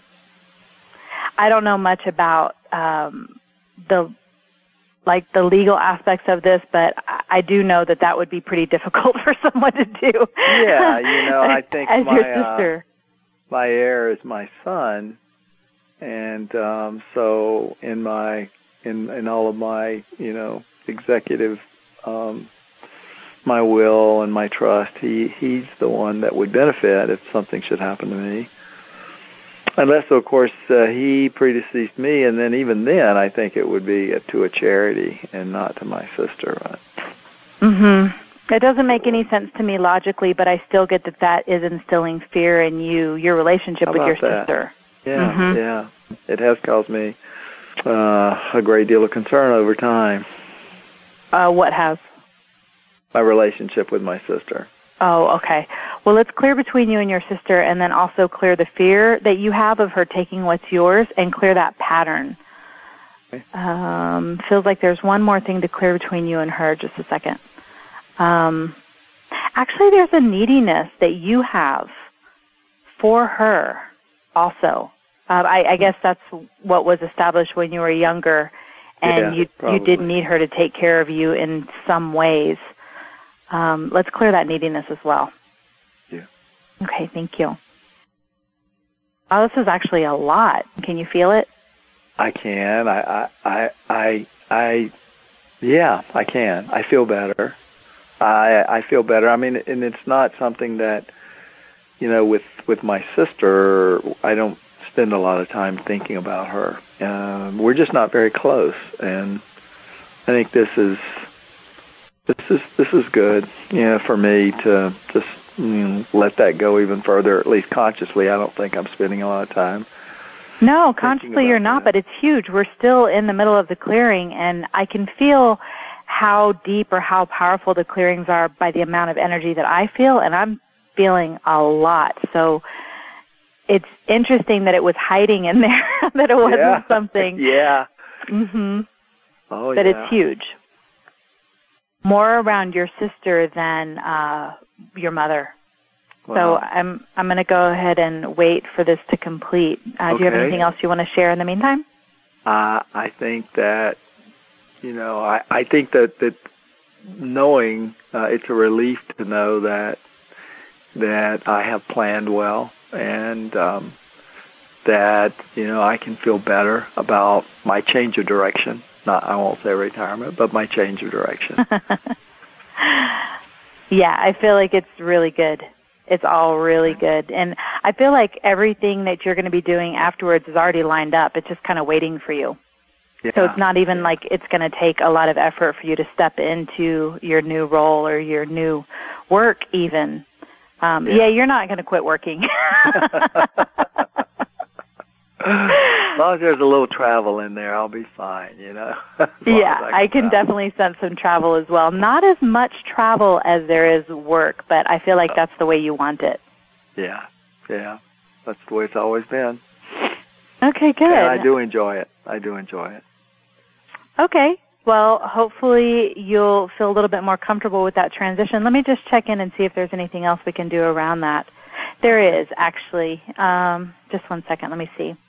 Speaker 5: I don't know much about um, the like the legal aspects of this, but I do know that that would be pretty difficult for someone to do.
Speaker 15: Yeah, you know, I think
Speaker 5: as
Speaker 15: my
Speaker 5: your sister.
Speaker 15: Uh, my heir is my son, and um, so in my in in all of my you know executive um, my will and my trust, he he's the one that would benefit if something should happen to me. Unless, of course, uh, he predeceased me, and then even then, I think it would be to a charity and not to my sister. Right?
Speaker 5: Mm-hmm. It doesn't make any sense to me logically, but I still get that that is instilling fear in you, your relationship
Speaker 15: How
Speaker 5: with your
Speaker 15: about that?
Speaker 5: sister.
Speaker 15: Yeah,
Speaker 5: mm-hmm.
Speaker 15: yeah. It has caused me uh, a great deal of concern over time.
Speaker 5: Uh, what has?
Speaker 15: My relationship with my sister.
Speaker 5: Oh, okay. Well, let's clear between you and your sister, and then also clear the fear that you have of her taking what's yours, and clear that pattern.
Speaker 15: Okay.
Speaker 5: Um, feels like there's one more thing to clear between you and her. Just a second. Um, actually, there's a neediness that you have for her also. Uh, I, I guess that's what was established when you were younger, and
Speaker 15: yeah,
Speaker 5: you you did need her to take care of you in some ways. Um, let's clear that neediness as well.
Speaker 15: Yeah.
Speaker 5: Okay, thank you. Oh, this is actually a lot. Can you feel it?
Speaker 15: I can. I, I, I, I, I yeah, I can. I feel better. I, I feel better. I mean, and it's not something that, you know, with with my sister, I don't spend a lot of time thinking about her. Um, we're just not very close, and I think this is. This is this is good, you know, for me to just you know, let that go even further, at least consciously. I don't think I'm spending a lot of time.
Speaker 5: No, consciously you're not,
Speaker 15: that.
Speaker 5: but it's huge. We're still in the middle of the clearing, and I can feel how deep or how powerful the clearings are by the amount of energy that I feel, and I'm feeling a lot. So it's interesting that it was hiding in there, that it wasn't
Speaker 15: yeah.
Speaker 5: something.
Speaker 15: yeah.
Speaker 5: Mm-hmm.
Speaker 15: Oh,
Speaker 5: that
Speaker 15: yeah.
Speaker 5: it's huge. More around your sister than uh, your mother.
Speaker 15: Wow.
Speaker 5: So I'm I'm going to go ahead and wait for this to complete. Uh,
Speaker 15: okay.
Speaker 5: Do you have anything else you want to share in the meantime?
Speaker 15: Uh, I think that, you know, I, I think that, that knowing, uh, it's a relief to know that that I have planned well, and um, that, you know, I can feel better about my change of direction. Not, I won't say retirement, but my change of direction.
Speaker 5: Yeah, I feel like it's really good. It's all really good. And I feel like everything that you're going to be doing afterwards is already lined up. It's just kind of waiting for you.
Speaker 15: Yeah.
Speaker 5: So it's not even like it's going to take a lot of effort for you to step into your new role or your new work even. Um, yeah. yeah, you're not going to quit working.
Speaker 15: As long as there's a little travel in there, I'll be fine, you know.
Speaker 5: Yeah, I can,
Speaker 15: I can
Speaker 5: definitely sense some travel as well. Not as much travel as there is work, but I feel like that's the way you want it.
Speaker 15: Yeah, yeah. That's the way it's always been.
Speaker 5: Okay, good.
Speaker 15: And I do enjoy it. I do enjoy it.
Speaker 5: Okay. Well, hopefully you'll feel a little bit more comfortable with that transition. Let me just check in and see if there's anything else we can do around that. There is, actually. Um, just one second. Let me see.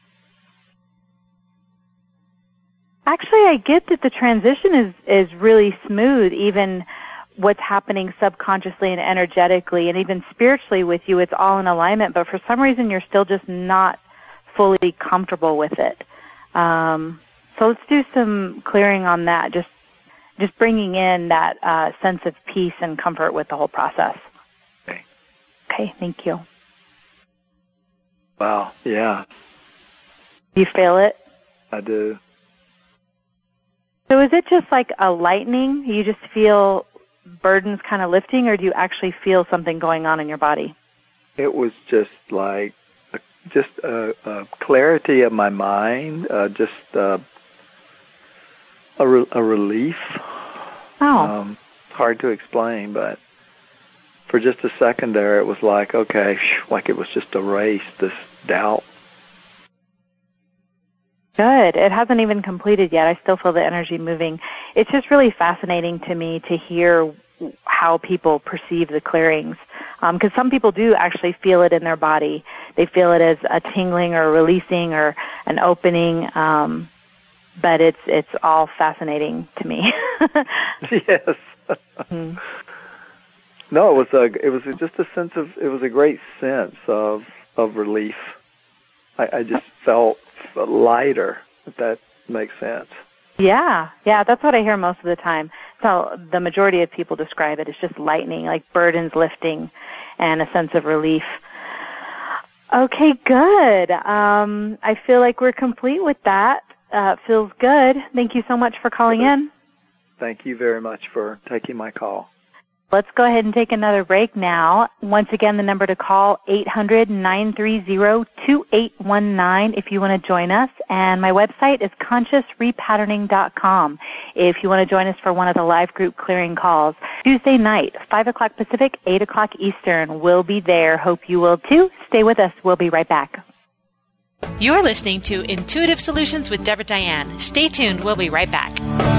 Speaker 5: Actually, I get that the transition is, is really smooth, even what's happening subconsciously and energetically and even spiritually with you. It's all in alignment, but for some reason you're still just not fully comfortable with it. Um, so let's do some clearing on that, just just bringing in that uh, sense of peace and comfort with the whole process.
Speaker 15: Okay.
Speaker 5: Okay, thank you.
Speaker 15: Wow, yeah.
Speaker 5: Do you feel it?
Speaker 15: I do.
Speaker 5: So is it just like a lightning? You just feel burdens kind of lifting, or do you actually feel something going on in your body?
Speaker 15: It was just like a, just a, a clarity of my mind, uh, just uh, a, re- a relief.
Speaker 5: Oh.
Speaker 15: Um, hard to explain, but for just a second there, it was like, okay, like it was just erased, this doubt.
Speaker 5: Good. It hasn't even completed yet. I still feel the energy moving. It's just really fascinating to me to hear how people perceive the clearings, because um, some people do actually feel it in their body. They feel it as a tingling or a releasing or an opening, um, but it's it's all fascinating to me.
Speaker 15: Yes.
Speaker 5: Mm-hmm.
Speaker 15: No, it was a it was just a sense of it was a great sense of of relief. I, I just felt lighter, if that makes sense.
Speaker 5: Yeah, yeah, that's what I hear most of the time. So the majority of people describe it as just lightning, like burdens lifting and a sense of relief. Okay, good. Um, I feel like we're complete with that. Uh, feels good. Thank you so much for calling in.
Speaker 15: Thank you very much for taking my call.
Speaker 5: Let's go ahead and take another break now. Once again, the number to call, eight hundred, nine three zero, two eight one nine if you want to join us. And my website is conscious repatterning dot com if you want to join us for one of the live group clearing calls. Tuesday night, five o'clock Pacific, eight o'clock Eastern. We'll be there. Hope you will too. Stay with us. We'll be right back.
Speaker 3: You're listening to Intuitive Solutions with Deborah Diane. Stay tuned. We'll be right back.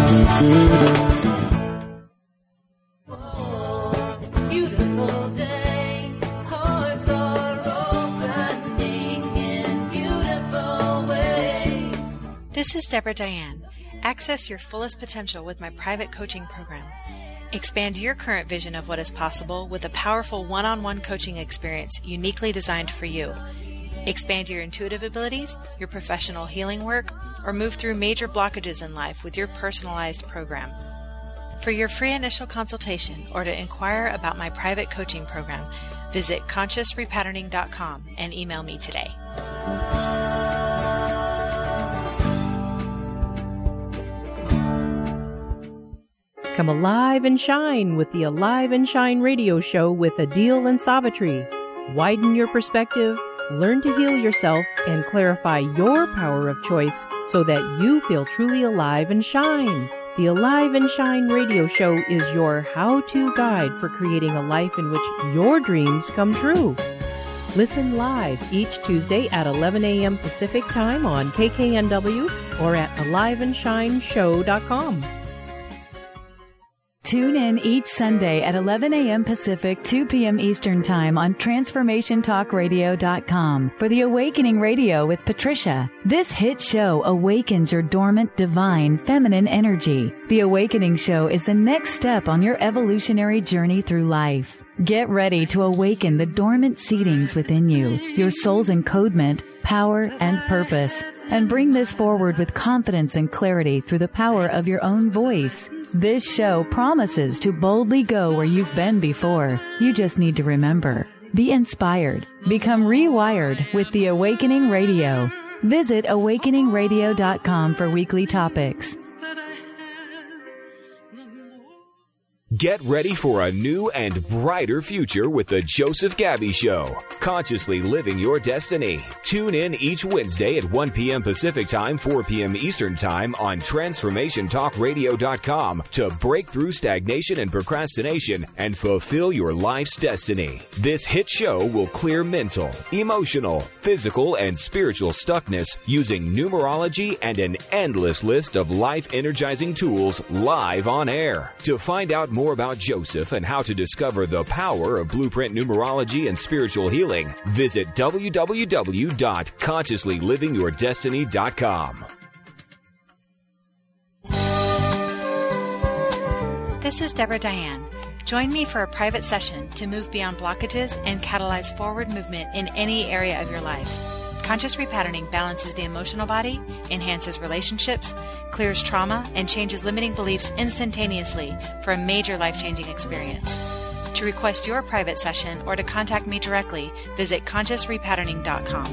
Speaker 4: Beautiful day, hearts are opening in beautiful ways.
Speaker 3: This is Deborah Diane. Access your fullest potential with my private coaching program. Expand your current vision of what is possible with a powerful one-on-one coaching experience uniquely designed for you. Expand your intuitive abilities, your professional healing work, or move through major blockages in life with your personalized program. For your free initial consultation or to inquire about my private coaching program, visit conscious repatterning dot com and email me today.
Speaker 14: Come alive and shine with the Alive and Shine radio show with Adil and Savitri. Widen your perspective, learn to heal yourself, and clarify your power of choice so that you feel truly alive and shine. The Alive and Shine radio show is your how-to guide for creating a life in which your dreams come true. Listen live each Tuesday at eleven a.m. Pacific Time on K K N W or at alive and shine show dot com.
Speaker 16: Tune in each Sunday at eleven a.m. Pacific, two p.m. Eastern Time on transformation talk radio dot com for The Awakening Radio with Patricia. This hit show awakens your dormant, divine, feminine energy. The Awakening Show is the next step on your evolutionary journey through life. Get ready to awaken the dormant seedings within you, your soul's encodement, power, and purpose, and bring this forward with confidence and clarity through the power of your own voice. This show promises to boldly go where you've been before. You just need to remember. Be inspired. Become rewired with The Awakening Radio. Visit awakening radio dot com for weekly topics.
Speaker 17: Get ready for a new and brighter future with the Joseph Gabby Show. Consciously living your destiny. Tune in each Wednesday at one p.m. Pacific Time, four p.m. Eastern Time on transformation talk radio dot com to break through stagnation and procrastination and fulfill your life's destiny. This hit show will clear mental, emotional, physical, and spiritual stuckness using numerology and an endless list of life-energizing tools live on air. To find out more More about Joseph and how to discover the power of blueprint numerology and spiritual healing, visit w w w dot consciously living your destiny dot com.
Speaker 3: This is Deborah Diane. Join me for a private session to move beyond blockages and catalyze forward movement in any area of your life. Conscious repatterning balances the emotional body, enhances relationships, clears trauma, and changes limiting beliefs instantaneously for a major life-changing experience. To request your private session or to contact me directly, visit conscious repatterning dot com.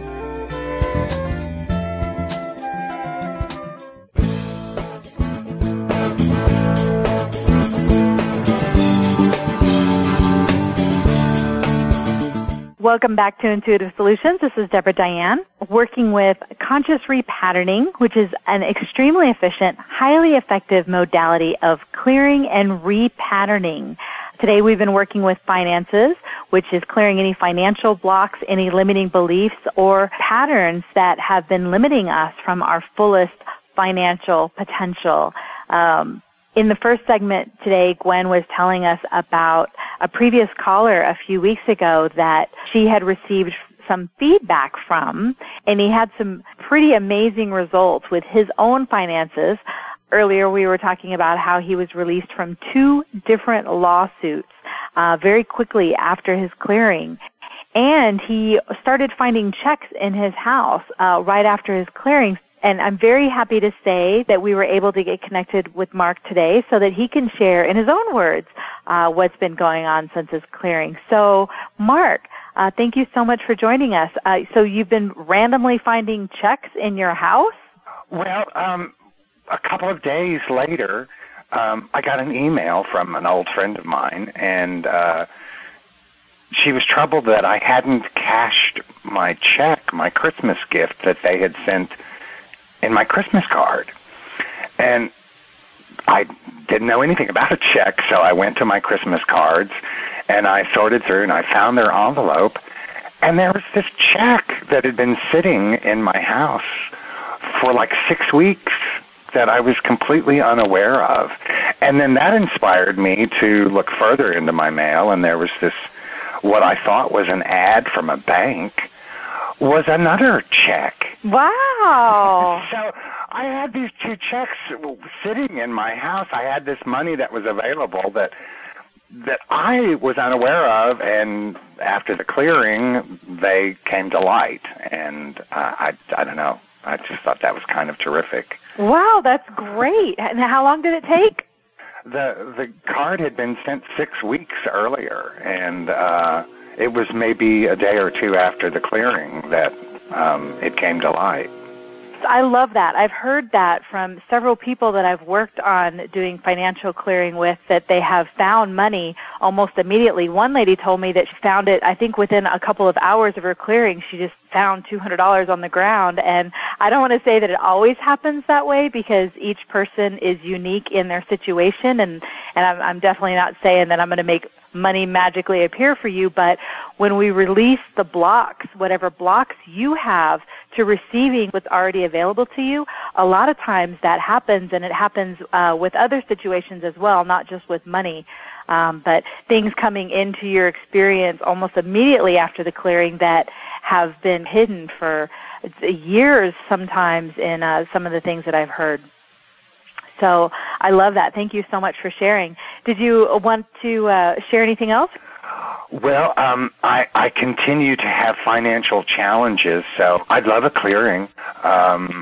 Speaker 5: Welcome back to Intuitive Solutions. This is Deborah Diane, working with conscious repatterning, which is an extremely efficient, highly effective modality of clearing and repatterning. Today we've been working with finances, which is clearing any financial blocks, any limiting beliefs or patterns that have been limiting us from our fullest financial potential. Um, In the first segment today, Gwen was telling us about a previous caller a few weeks ago that she had received some feedback from, and he had some pretty amazing results with his own finances. Earlier we were talking about how he was released from two different lawsuits uh, very quickly after his clearing. And he started finding checks in his house uh, right after his clearing. And I'm very happy to say that we were able to get connected with Mark today so that he can share in his own words uh, what's been going on since his clearing. So, Mark, uh, thank you so much for joining us. Uh, so you've been randomly finding checks in your house?
Speaker 18: Well, um, a couple of days later, um, I got an email from an old friend of mine, and uh, she was troubled that I hadn't cashed my check, my Christmas gift that they had sent in my Christmas card. And I didn't know anything about a check, so I went to my Christmas cards, and I sorted through, and I found their envelope, and there was this check that had been sitting in my house for like six weeks that I was completely unaware of. And then that inspired me to look further into my mail, and there was this, what I thought was an ad from a bank, was another check.
Speaker 5: Wow.
Speaker 18: So I had these two checks sitting in my house. I had this money that was available that that I was unaware of, and after the clearing, they came to light. And uh, I, I don't know. I just thought that was kind of terrific.
Speaker 5: Wow, that's great. And how long did it take?
Speaker 18: The the card had been sent six weeks earlier, and uh, it was maybe a day or two after the clearing that um, it came to light.
Speaker 5: I love that. I've heard that from several people that I've worked on doing financial clearing with, that they have found money almost immediately. One lady told me that she found it, I think within a couple of hours of her clearing, she just found two hundred dollars on the ground. And I don't want to say that it always happens that way, because each person is unique in their situation, and, and I'm, I'm definitely not saying that I'm going to make money magically appear for you, but when we release the blocks, whatever blocks you have to receiving what's already available to you, a lot of times that happens, and it happens uh, with other situations as well, not just with money, um, but things coming into your experience almost immediately after the clearing that have been hidden for years sometimes in uh, some of the things that I've heard. So I love that. Thank you so much for sharing. Did you want to uh, share anything else?
Speaker 18: Well, um, I, I continue to have financial challenges, so I'd love a clearing. Um,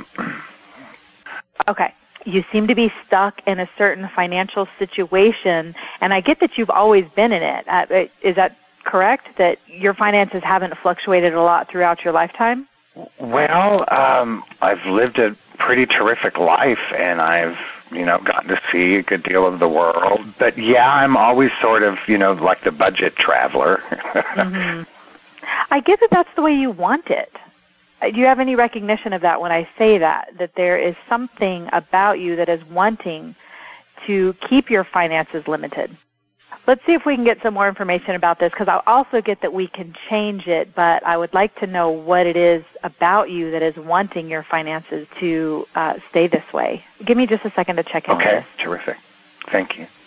Speaker 5: okay. You seem to be stuck in a certain financial situation, and I get that you've always been in it. Uh, is that correct, that your finances haven't fluctuated a lot throughout your lifetime?
Speaker 18: Well, um, I've lived a pretty terrific life, and I've, you know, gotten to see a good deal of the world. But, yeah, I'm always sort of, you know, like the budget traveler.
Speaker 5: mm-hmm. I get that that's the way you want it. Do you have any recognition of that when I say that, that there is something about you that is wanting to keep your finances limited? Let's see if we can get some more information about this, because I also get that we can change it, but I would like to know what it is about you that is wanting your finances to uh, stay this way. Give me just a second to check in.
Speaker 18: Okay, terrific. Thank you.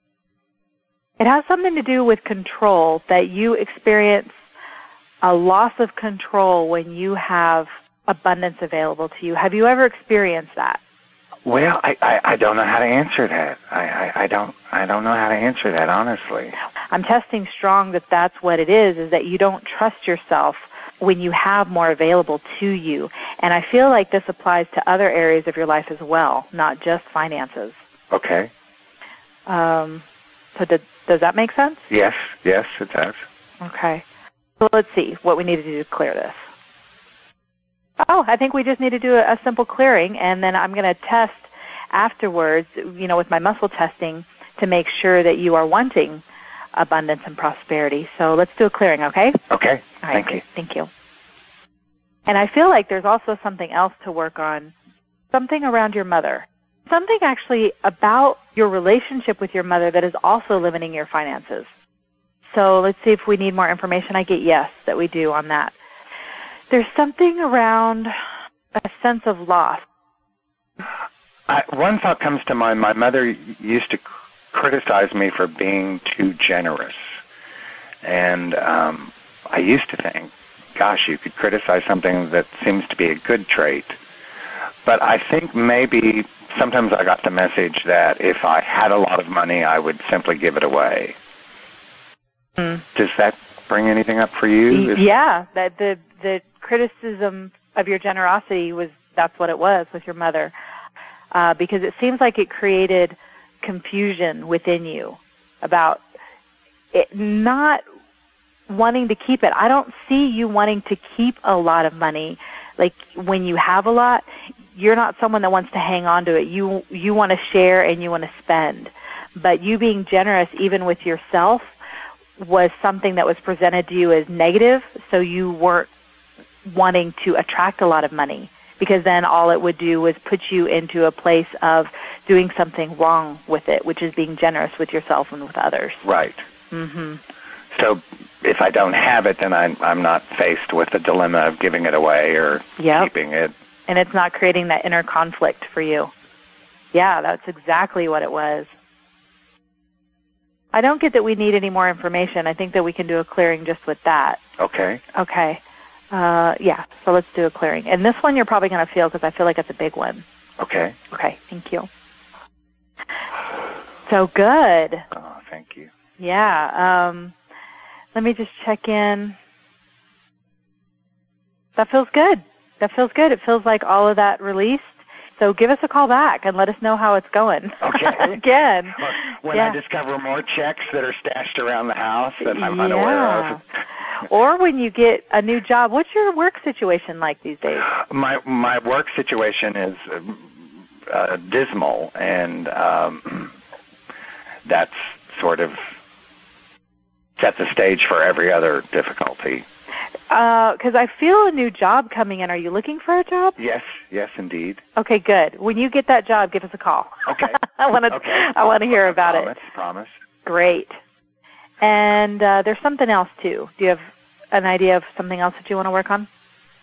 Speaker 5: It has something to do with control, that you experience a loss of control when you have abundance available to you. Have you ever experienced that?
Speaker 18: Well, I, I, I don't know how to answer that. I, I, I don't I don't know how to answer that, honestly.
Speaker 5: I'm testing strong that that's what it is, is that you don't trust yourself when you have more available to you. And I feel like this applies to other areas of your life as well, not just finances.
Speaker 18: Okay.
Speaker 5: Um, so did, does that make sense?
Speaker 18: Yes, yes, it does.
Speaker 5: Okay. So let's see what we need to do to clear this. Oh, I think we just need to do a, a simple clearing, and then I'm going to test afterwards, you know, with my muscle testing to make sure that you are wanting abundance and prosperity. So let's do a clearing, okay?
Speaker 18: Okay.
Speaker 5: All right,
Speaker 18: Thank you.
Speaker 5: Thank you. And I feel like there's also something else to work on, something around your mother, something actually about your relationship with your mother that is also limiting your finances. So let's see if we need more information. I get yes that we do on that. There's something around a sense of loss.
Speaker 18: I, one thought comes to mind. My mother used to criticize me for being too generous. And um, I used to think, gosh, you could criticize something that seems to be a good trait. But I think maybe sometimes I got the message that if I had a lot of money, I would simply give it away. Mm. Does that bring anything up for you?
Speaker 5: Yeah, that the the criticism of your generosity was, that's what it was with your mother. Uh, because it seems like it created confusion within you about it not wanting to keep it. I don't see you wanting to keep a lot of money. Like when you have a lot, you're not someone that wants to hang on to it. You you want to share and you want to spend. But you being generous even with yourself was something that was presented to you as negative, so you weren't wanting to attract a lot of money, because then all it would do was put you into a place of doing something wrong with it, which is being generous with yourself and with others.
Speaker 18: Right.
Speaker 5: Mm-hmm.
Speaker 18: So if I don't have it, then I'm, I'm not faced with the dilemma of giving it away or
Speaker 5: yep.
Speaker 18: keeping it.
Speaker 5: And it's not creating that inner conflict for you. Yeah, that's exactly what it was. I don't get that we need any more information. I think that we can do a clearing just with that.
Speaker 18: Okay.
Speaker 5: Okay. Uh, yeah, so let's do a clearing. And this one you're probably going to feel because I feel like it's a big one.
Speaker 18: Okay.
Speaker 5: Okay, thank you. So good.
Speaker 18: Oh, thank you.
Speaker 5: Yeah. Um, let me just check in. That feels good. That feels good. It feels like all of that released. So give us a call back and let us know how it's going.
Speaker 18: Okay.
Speaker 5: Again.
Speaker 18: When
Speaker 5: yeah.
Speaker 18: I discover more checks that are stashed around the house that I'm unaware
Speaker 5: yeah.
Speaker 18: of.
Speaker 5: Or when you get a new job. What's your work situation like these days?
Speaker 18: My my work situation is uh, dismal, and um, that's sort of set the stage for every other difficulty.
Speaker 5: Because uh, I feel a new job coming in. Are you looking for a job?
Speaker 18: Yes, yes, indeed.
Speaker 5: Okay, good. When you get that job, give us a call.
Speaker 18: Okay.
Speaker 5: I want to.
Speaker 18: Okay.
Speaker 5: I want to hear about
Speaker 18: promise,
Speaker 5: it.
Speaker 18: Promise.
Speaker 5: Great. And uh, there's something else too. Do you have an idea of something else that you want to work on?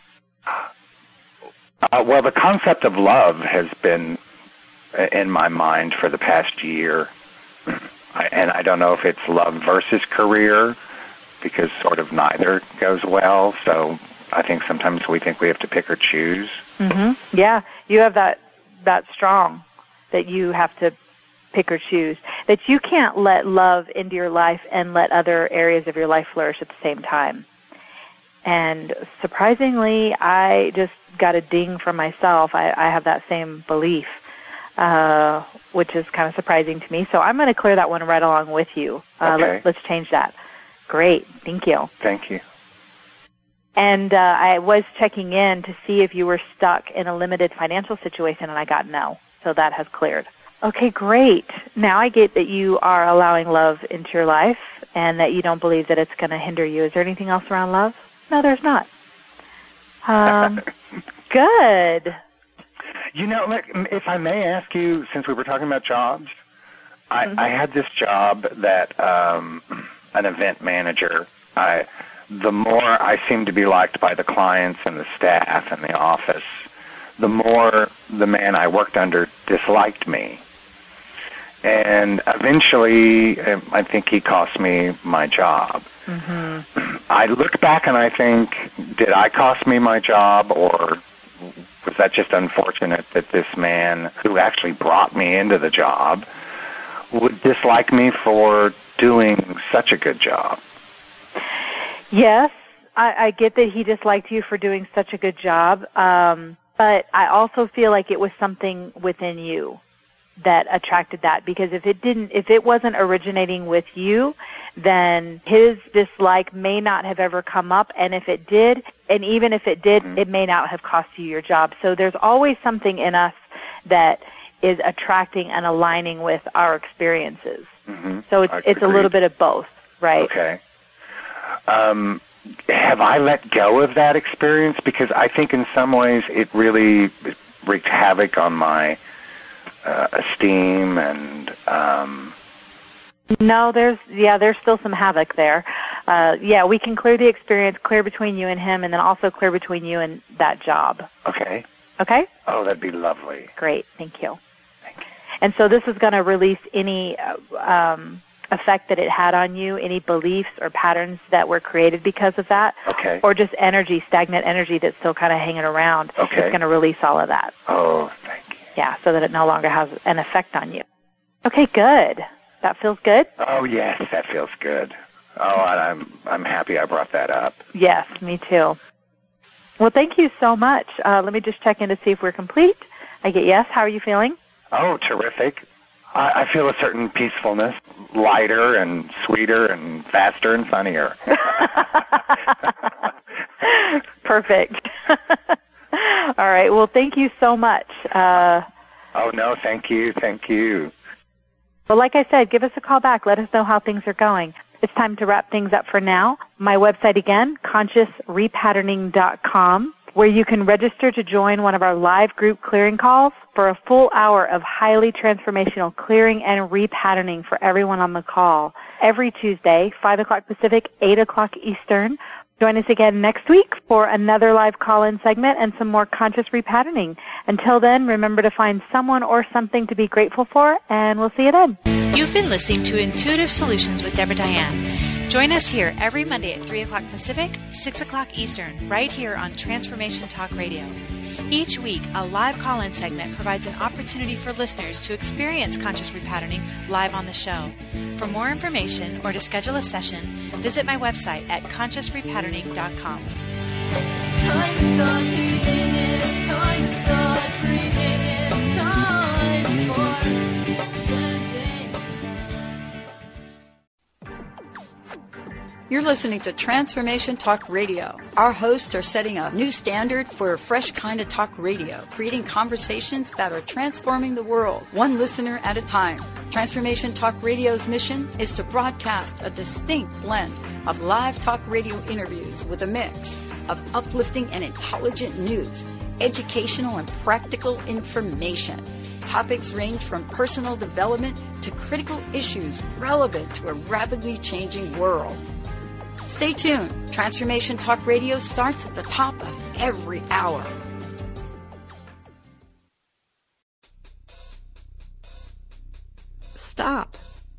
Speaker 18: Uh, well, the concept of love has been in my mind for the past year, and I don't know if it's love versus career, because sort of neither goes well. So I think sometimes we think we have to pick or choose.
Speaker 5: Mm-hmm. Yeah, you have that that strong that you have to pick or choose, that you can't let love into your life and let other areas of your life flourish at the same time. And surprisingly, I just got a ding from myself. I, I have that same belief, uh, which is kind of surprising to me. So I'm going to clear that one right along with you. Uh,
Speaker 18: okay.
Speaker 5: let, let's change that. Great. Thank you.
Speaker 18: Thank you.
Speaker 5: And uh, I was checking in to see if you were stuck in a limited financial situation, and I got no. So that has cleared. Okay, great. Now I get that you are allowing love into your life and that you don't believe that it's going to hinder you. Is there anything else around love? No, there's not. Um, good.
Speaker 18: You know, if I may ask you, since we were talking about jobs, I,
Speaker 5: mm-hmm.
Speaker 18: I had this job that um, an event manager. I, the more I seemed to be liked by the clients and the staff and the office, the more the man I worked under disliked me. And eventually, I think he cost me my job.
Speaker 5: Mm-hmm.
Speaker 18: I look back and I think, did I cost me my job, or was that just unfortunate that this man who actually brought me into the job would dislike me for doing such a good job?
Speaker 5: Yes, I, I get that he disliked you for doing such a good job, um, but I also feel like it was something within you that attracted that, because if it didn't, if it wasn't originating with you, then his dislike may not have ever come up, and if it did, and even if it did, mm-hmm. it may not have cost you your job. So there's always something in us that is attracting and aligning with our experiences.
Speaker 18: Mm-hmm.
Speaker 5: So it's, it's a little bit of both, right?
Speaker 18: Okay. Um, have I let go of that experience? Because I think in some ways it really wreaked havoc on my uh, esteem and... Um,
Speaker 5: no, there's, yeah, there's still some havoc there. Uh, yeah, we can clear the experience, clear between you and him, and then also clear between you and that job.
Speaker 18: Okay.
Speaker 5: Okay?
Speaker 18: Oh, that'd be lovely.
Speaker 5: Great, thank you. Thank you. And so this is going to release any uh, um, effect that it had on you, any beliefs or patterns that were created because of that,
Speaker 18: okay.
Speaker 5: or just energy, stagnant energy that's still kind of hanging around.
Speaker 18: Okay.
Speaker 5: It's going to release all of that.
Speaker 18: Oh, thank you.
Speaker 5: Yeah, so that it no longer has an effect on you. Okay, good. That feels good?
Speaker 18: Oh, yes, that feels good. Oh, and I'm I'm happy I brought that up.
Speaker 5: Yes, me too. Well, thank you so much. Uh, let me just check in to see if we're complete. I get yes. How are you feeling?
Speaker 18: Oh, terrific. I, I feel a certain peacefulness, lighter and sweeter and faster and funnier.
Speaker 5: Perfect. All right. Well, thank you so much. Uh,
Speaker 18: oh, no, thank you. Thank you.
Speaker 5: Well, like I said, give us a call back. Let us know how things are going. It's time to wrap things up for now. My website again, conscious repatterning dot com, where you can register to join one of our live group clearing calls for a full hour of highly transformational clearing and repatterning for everyone on the call. Every Tuesday, five o'clock Pacific, eight o'clock Eastern. Join us again next week for another live call-in segment and some more conscious repatterning. Until then, remember to find someone or something to be grateful for, and we'll see you then.
Speaker 3: You've been listening to Intuitive Solutions with Deborah Diane. Join us here every Monday at three o'clock Pacific, six o'clock Eastern, right here on Transformation Talk Radio. Each week, a live call-in segment provides an opportunity for listeners to experience conscious repatterning live on the show. For more information or to schedule a session, visit my website at conscious repatterning dot com.
Speaker 4: Time to start healing, it's time to start breathing, it's time for ascending.
Speaker 2: You're listening to Transformation Talk Radio. Our hosts are setting a new standard for a fresh kind of talk radio, creating conversations that are transforming the world, one listener at a time. Transformation Talk Radio's mission is to broadcast a distinct blend of live talk radio interviews with a mix of uplifting and intelligent news, educational and practical information. Topics range from personal development to critical issues relevant to a rapidly changing world. Stay tuned. Transformation Talk Radio starts at the top of every hour.
Speaker 19: Stop.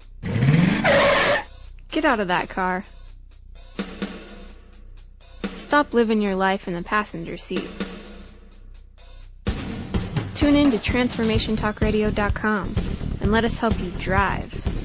Speaker 19: Get out of that car. Stop living your life in the passenger seat. Tune in to Transformation Talk Radio dot com and let us help you drive.